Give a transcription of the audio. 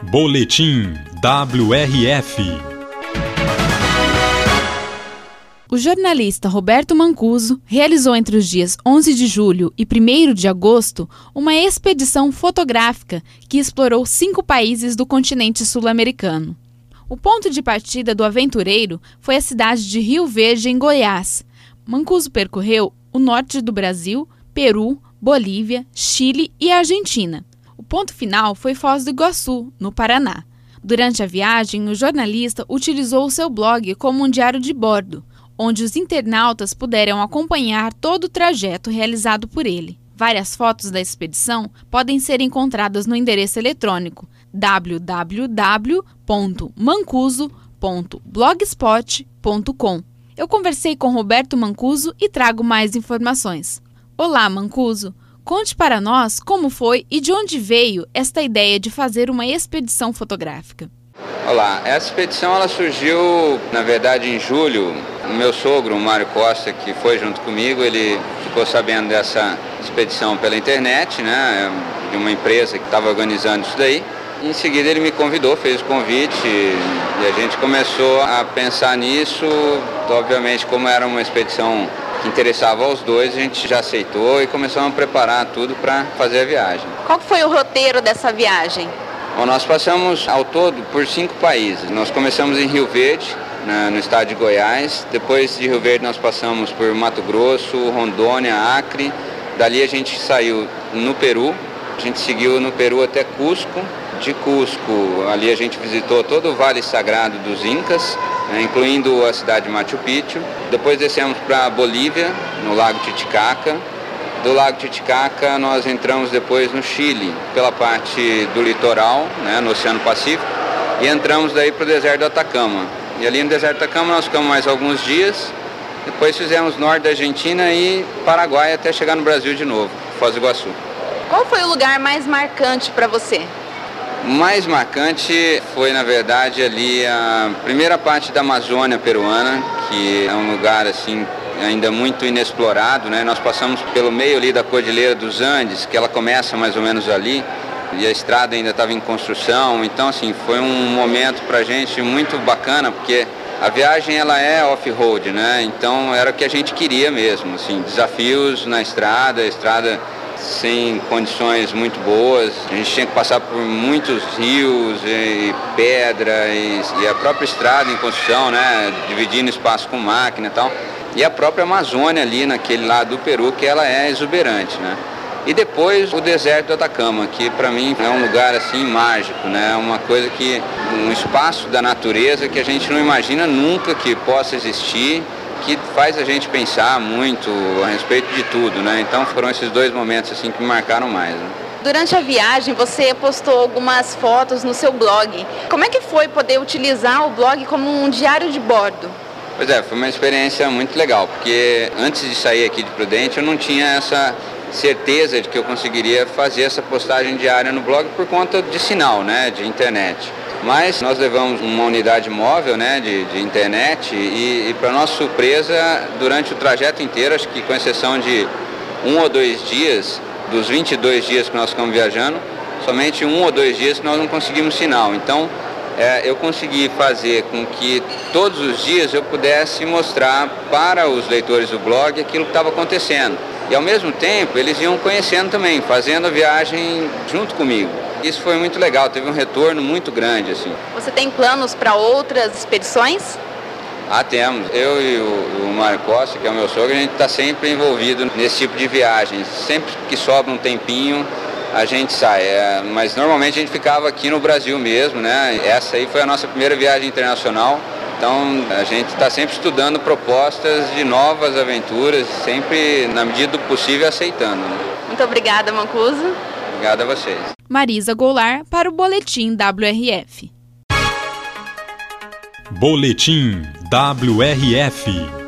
Boletim WRF. O jornalista Roberto Mancuso realizou entre os dias 11 de julho e 1º de agosto uma expedição fotográfica que explorou 5 países do continente sul-americano. O ponto de partida do aventureiro foi a cidade de Rio Verde, em Goiás. Mancuso percorreu o norte do Brasil, Peru, Bolívia, Chile e Argentina. O ponto final foi Foz do Iguaçu, no Paraná. Durante a viagem, o jornalista utilizou o seu blog como um diário de bordo, onde os internautas puderam acompanhar todo o trajeto realizado por ele. Várias fotos da expedição podem ser encontradas no endereço eletrônico www.mancuso.blogspot.com. Eu conversei com Roberto Mancuso e trago mais informações. Olá, Mancuso! Conte para nós como foi e de onde veio esta ideia de fazer uma expedição fotográfica. Olá, essa expedição ela surgiu, na verdade, em julho. O meu sogro, o Mário Costa, que foi junto comigo, ele ficou sabendo dessa expedição pela internet, né, de uma empresa que estava organizando isso daí. Em seguida ele me convidou, fez o convite e a gente começou a pensar nisso. Obviamente, como era uma expedição que interessava aos dois, a gente já aceitou e começamos a preparar tudo para fazer a viagem. Qual foi o roteiro dessa viagem? Bom, nós passamos ao todo por 5 países. Nós começamos em Rio Verde, no estado de Goiás. Depois de Rio Verde nós passamos por Mato Grosso, Rondônia, Acre. Dali a gente saiu no Peru. A gente seguiu no Peru até Cusco. De Cusco, ali a gente visitou todo o Vale Sagrado dos Incas, incluindo a cidade de Machu Picchu. Depois descemos para Bolívia, no Lago Titicaca. Do Lago Titicaca nós entramos depois no Chile, pela parte do litoral, né, no Oceano Pacífico, e entramos daí para o deserto do Atacama. E ali no deserto do Atacama nós ficamos mais alguns dias, depois fizemos norte da Argentina e Paraguai até chegar no Brasil de novo, Foz do Iguaçu. Qual foi o lugar mais marcante para você? O mais marcante foi, na verdade, ali a primeira parte da Amazônia peruana, que é um lugar assim ainda muito inexplorado, né? Nós passamos pelo meio ali da Cordilheira dos Andes, que ela começa mais ou menos ali, e a estrada ainda estava em construção. Então, assim, foi um momento para a gente muito bacana, porque a viagem ela é off-road, né? Então era o que a gente queria mesmo, assim, desafios na estrada, a estrada sem condições muito boas. A gente tinha que passar por muitos rios e pedra e a própria estrada em construção, né? Dividindo espaço com máquina e tal. E a própria Amazônia ali naquele lado do Peru, que ela é exuberante, né? E depois o deserto do Atacama, que para mim é um lugar assim mágico, né? Uma coisa que, um espaço da natureza que a gente não imagina nunca que possa existir, que faz a gente pensar muito a respeito de tudo, né? Então foram esses 2 momentos assim que me marcaram mais, né? Durante a viagem você postou algumas fotos no seu blog. Como é que foi poder utilizar o blog como um diário de bordo? Pois é, foi uma experiência muito legal, porque antes de sair aqui de Prudente eu não tinha essa certeza de que eu conseguiria fazer essa postagem diária no blog por conta de sinal, né, de internet. Mas nós levamos uma unidade móvel, né, de internet e para nossa surpresa, durante o trajeto inteiro, acho que com exceção de 1 ou 2 dias, dos 22 dias que nós ficamos viajando, somente 1 ou 2 dias que nós não conseguimos sinal. Então, eu consegui fazer com que todos os dias eu pudesse mostrar para os leitores do blog aquilo que estava acontecendo. E ao mesmo tempo eles iam conhecendo também, fazendo a viagem junto comigo. Isso foi muito legal, teve um retorno muito grande, assim. Você tem planos para outras expedições? Temos. Eu e o Mário Costa, que é o meu sogro, a gente está sempre envolvido nesse tipo de viagens. Sempre que sobra um tempinho, a gente sai. Mas normalmente a gente ficava aqui no Brasil mesmo, né? Essa aí foi a nossa primeira viagem internacional. Então a gente está sempre estudando propostas de novas aventuras, sempre na medida do possível aceitando, né? Muito obrigada, Mancuso. Obrigado a vocês. Marisa Goulart para o Boletim WRF. Boletim WRF.